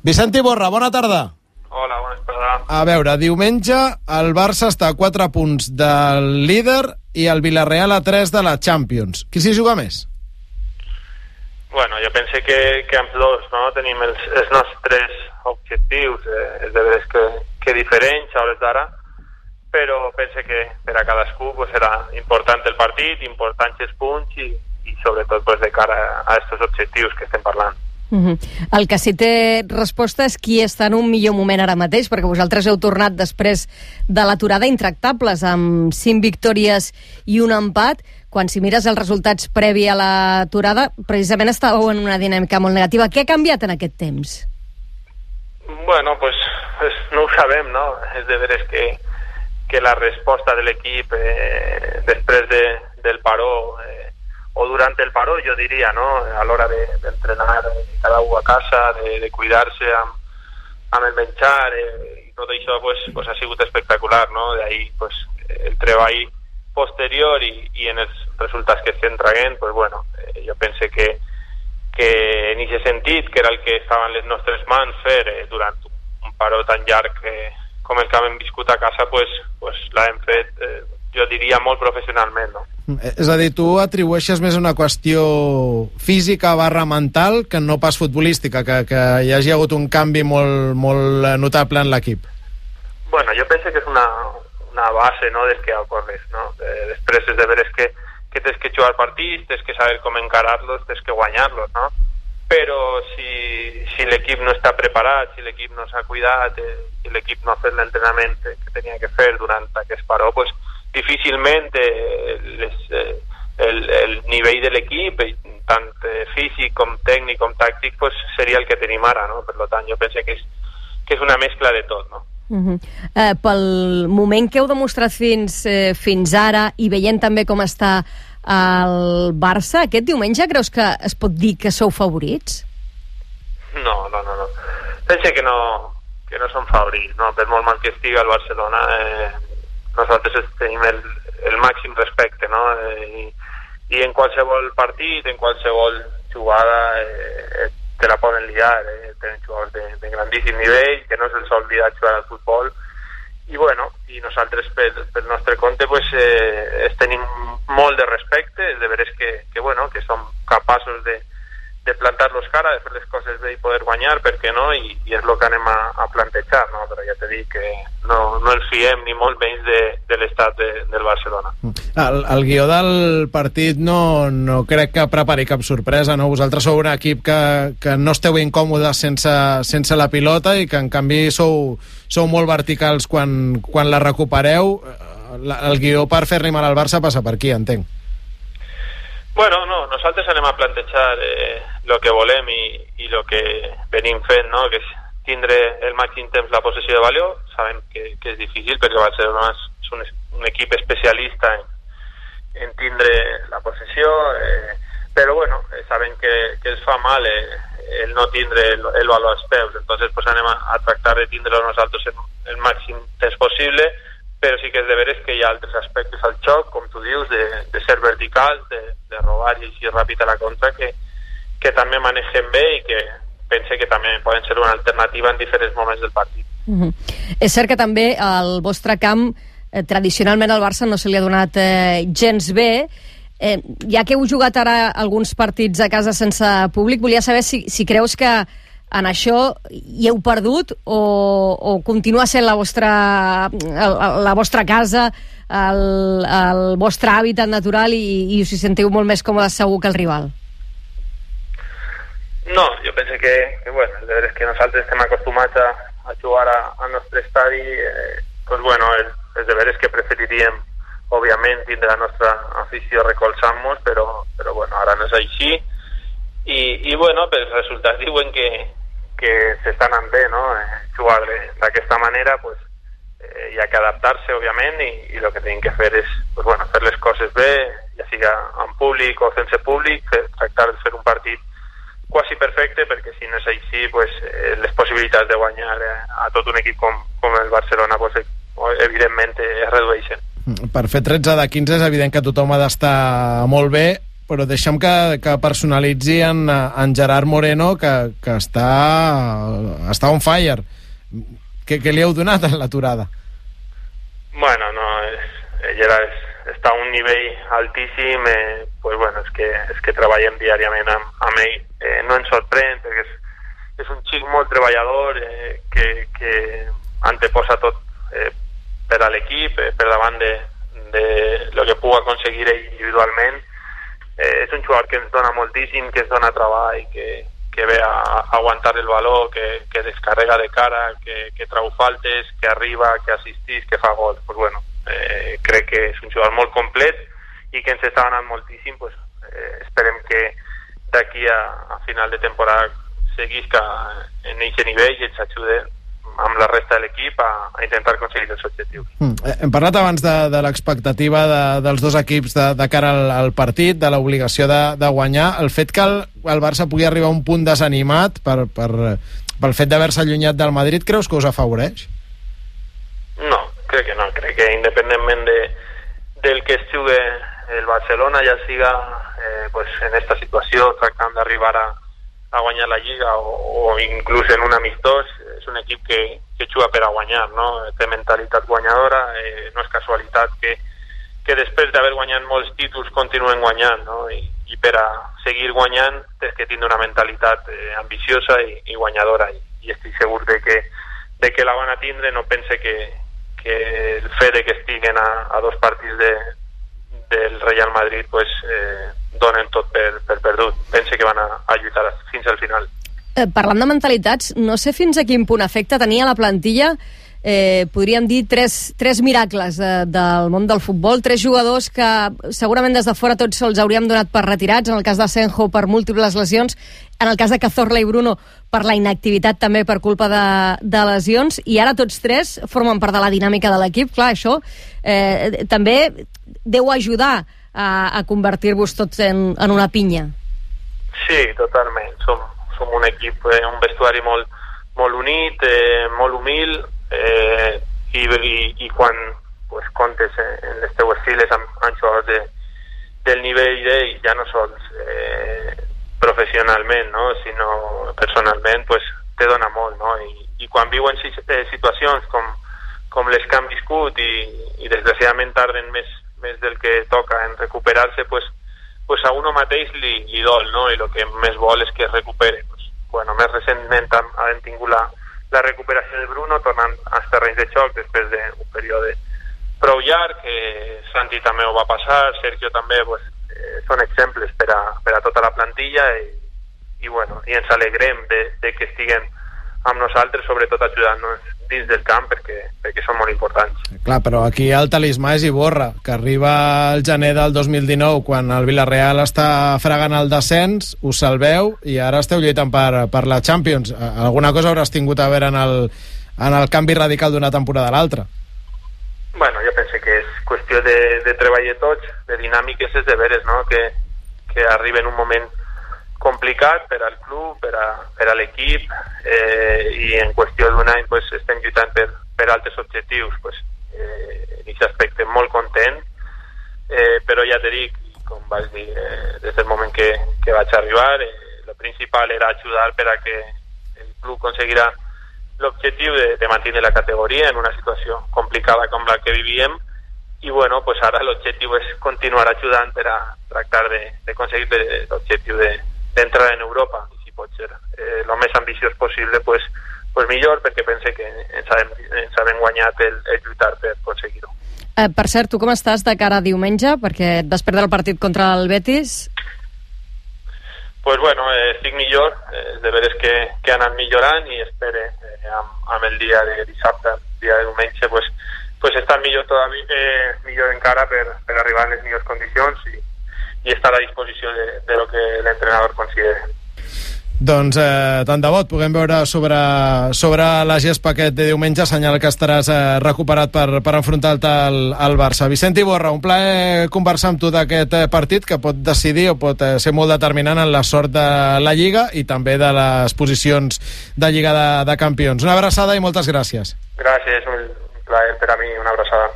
Vicent Iborra, bona tarda. Hola, bona tarda. A veure, diumenge el Barça està a 4 punts del líder i el Villarreal a 3 de la Champions. Qui s'hi juga més? Bueno, jo penso que amb dos, no? Tenim els nostres objectius, és de veres que diferents a hores d'ara, però penso que per a cadascú pues, serà important el partit, importants els punts i sobretot pues, de cara a aquests objectius que estem parlant. El que sí té resposta és qui està en un millor moment ara mateix, perquè vosaltres heu tornat després de l'aturada intractables amb 5 victòries i un empat, quan si mires els resultats previ a l'aturada precisament estàveu en una dinàmica molt negativa. Què ha canviat en aquest temps? Bueno, pues no ho sabem, no? És de veres que la resposta de l'equip després del paró o durant el paró, jo diria, no? A l'hora d'entrenar cada un a casa, de cuidar-se amb el menjar i tot això pues, ha sigut espectacular, no? D'ahí pues, el treball posterior i en els resultats que estem traient, pues, bueno, jo penso que en aquest sentit, que era el que estava en les nostres mans fer durant un paró tan llarg com el que hem viscut a casa, pues l'hem fet, jo diria, molt professionalment, no? És a dir, tu atribueixes més una qüestió física / mental que no pas futbolística, que hi hagi hagut un canvi molt notable en l'equip. Bueno, jo penso que és una base, no?, del que ocorre, no? Després és de veres que tens que jugar partits, tens que saber com encarar-los, tens que guanyar-los, no? Però si l'equip no està preparat, si l'equip no s'ha cuidat, si l'equip no ha fet l'entrenament que tenia que fer durant aquest paró, pues difícilment el nivell de l'equip, tant físic com tècnic com tàctic, pues, seria el que tenim ara, no? Per tant, jo penso que és una mescla de tot, no? Pel moment que heu demostrat fins ara i veient també com està el Barça, aquest diumenge creus que es pot dir que sou favorits? No. Penso que no som favorits, no? Per molt mal que estigui el Barcelona, nosaltres tenim el màxim respecte, no? I en qualsevol partit, en qualsevol jugada te la poden liar, tenen jugadors de grandíssim nivell, que no se'ls oblida jugar al futbol, i bueno, i nosaltres pel nostre compte pues, tenim molt de respecte, és de veres que som capaços de plantar-los cara, de fer les coses bé i poder guanyar, per què no? I és el que anem a plantejar, no? Però ja t'he dit que no ens fiem ni molt menys de l'estat del Barcelona. El guió del partit no crec que prepari cap sorpresa, no? Vosaltres sou un equip que no esteu incòmodes sense la pilota i que en canvi sou molt verticals quan la recupereu. El guió per fer-li mal al Barça passa per aquí, entenc. Bueno, no, nosaltres anem a plantejar el que volem i el que venim fent, no? Que és tindre el màxim temps la possessió de baló. Sabem que és difícil perquè Barcelona és un equip especialista en tindre la possessió, però bueno, sabem que els fa mal el no tindre el baló als peus, entonces pues anem a tractar de tindre nosaltres el màxim temps possible, però sí que és de veres que hi ha altres aspectes al xoc, com tu dius, de ser verticals, de robar i així ràpid a la contra, que també manegem bé i que pense que també poden ser una alternativa en diferents moments del partit. És cert que també al vostre camp tradicionalment al Barça no se li ha donat gens bé. Ja que heu jugat ara alguns partits a casa sense públic, volia saber si creus que en això hi heu perdut o continua sent la vostra casa, el vostre hàbitat natural i us hi sentiu molt més còmodes segur que el rival? No, jo penso que bueno, de veres que nosaltres estem acostumats a jugar al nostre estadi, pues bueno, és de veres que preferiríem òbviament tindre la nostra afició recolzant-nos, però bueno, ara no és així. I bueno, els resultats diuen que s'estan anant bé, no? Jugar d'aquesta manera, pues, hi ha que adaptar-se, òbviament, i el que tenim que fer és pues, bueno, fer les coses bé, ja siga en públic o sense públic, tractar de fer un partit quasi perfecte, perquè si no és així, pues, les possibilitats de guanyar a tot un equip com el Barcelona, pues, evidentment es redueixen. Per fer 13 de 15 és evident que tothom ha d'estar molt bé, però deixa'm que personalitzi en Gerard Moreno, que està on fire. Què li heu donat en l'aturada? Bueno, no, Gerard està a un nivell altíssim, pues bueno, és que treballem diàriament amb ell. No ens sorprèn, perquè és un xic molt treballador, que anteposa tot per a l'equip, per davant de lo que pugui aconseguir ell individualment. És un jugador que ens dona moltíssim, que ens dona treball, que ve a aguantar el valor, que descarrega de cara, que trau faltes, que arriba, que assistís, que fa gol. Pues bueno, crec que és un jugador molt complet i que ens està donant moltíssim. Pues, esperem que d'aquí a final de temporada seguisca en aquest nivell i ens ajude amb la resta de l'equip a intentar aconseguir els objectius. Hem parlat abans de l'expectativa dels dos equips de cara al partit, de l'obligació de guanyar. El fet que el Barça pugui arribar a un punt desanimat pel fet d'haver-se allunyat del Madrid, creus que us afavoreix? No, crec que no. Crec que independentment del que estigui el Barcelona, ja siga pues en esta situació tractant d'arribar a guanyar la Lliga o inclús en un amistós, és un equip que juga per a guanyar, no? Té mentalitat guanyadora, no és casualitat que després d'haver guanyat molts títols continuen guanyant, no? I per a seguir guanyant tens que tindre una mentalitat ambiciosa i guanyadora, i estic segur de que la van a tindre. No pense que el fet de que estiguen a dos partits del Real Madrid pues donen tot per perdut. Pense que van a lluitar fins al final. Parlant de mentalitats, no sé fins a quin punt afecta tenir a la plantilla, podríem dir, tres miracles del món del futbol, tres jugadors que segurament des de fora tots se'ls hauríem donat per retirats, en el cas de Senjo per múltiples lesions, en el cas de Cazorla i Bruno per la inactivitat també per culpa de lesions, i ara tots tres formen part de la dinàmica de l'equip. Clar, això també deu ajudar a convertir-vos tots en una pinya. Sí, totalment. Som un equip, un vestuari molt unit, molt humil, i quan pues, comptes en les teues files amb jugadors del nivell d'ell, ja no sols professionalment, no? Sinó personalment, pues, te dona molt, no? I quan viuen situacions com les que han viscut i desgraciadament tarden més del que toca en recuperar-se, pues a uno mateix li dol, no? I el que més vol és que es recupere. Bueno, més recentment hem tingut la recuperació de Bruno tornant als terrenys de joc després d'un període prou llarg, Santi també ho va passar, Sergio també, pues, són exemples per a tota la plantilla i ens alegrem de que estiguen amb nosaltres, sobretot ajudant-nos dins del camp perquè són molt importants. Clar, però aquí el talismà és Iborra, que arriba al gener del 2019 quan el Villarreal està fregant el descens, us salveu i ara esteu lluitant per la Champions. Alguna cosa hauràs tingut a veure en el canvi radical d'una temporada a l'altra? Bueno, jo penso que és qüestió de treball de tots, de dinàmiques, és de veres, no? Que arriben un moment complicat per al club, per a l'equip, i en qüestió d'un any pues, estem lluitant per altres objectius. Pues, en aquest aspecte molt content, però ja te dic, com vaig dir des del moment que vaig arribar, el principal era ajudar per a que el club aconseguirà l'objectiu de mantenir la categoria en una situació complicada com la que vivíem, i bueno, pues ara l'objectiu és continuar ajudant per a tractar d'aconseguir l'objectiu d'entrar en Europa, i si pot ser el més ambiciós possible, pues millor, perquè pense que ens hem guanyat el lluitar per aconseguir-ho. Per cert, tu com estàs de cara a diumenge? Perquè et vas perdre el partit contra el Betis. Pues bueno, estic millor, de veres que ha anat millorant, i espero amb el dia de dissabte, el dia de diumenge, pues estar millor encara per arribar a les millors condicions i estar a disposició de lo que l'entrenador consideri. Doncs tant de bo et puguem veure sobre la gespa aquest de diumenge, senyal que estaràs recuperat per enfrontar-te al Barça. Vicent Iborra, un plaer conversar amb tu d'aquest partit que pot decidir o pot ser molt determinant en la sort de la Lliga i també de les posicions de Lliga de Campions. Una abraçada i moltes gràcies. Gràcies, un plaer per a mi, una abraçada.